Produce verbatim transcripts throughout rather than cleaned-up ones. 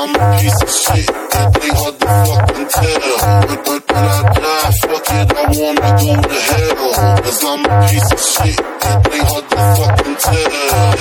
I'm a piece of shit, and they hard to fucking tell. But, but when I die, fuck it, I wanna go to hell. Cause I'm a piece of shit, and they hard to fucking tell.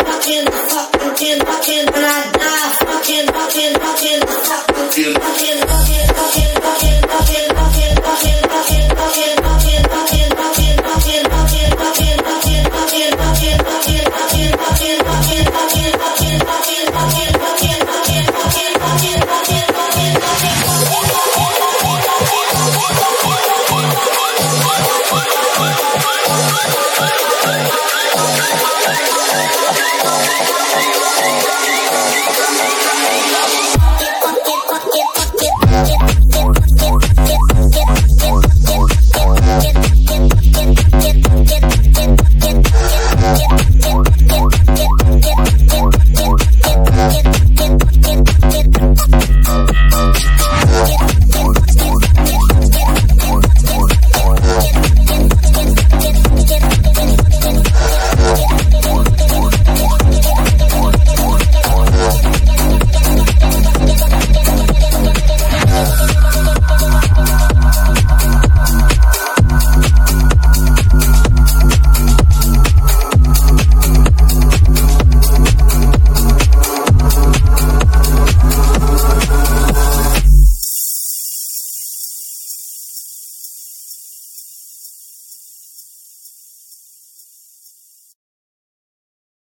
When I die, fucking, fucking, fucking, fucking, fucking, fucking.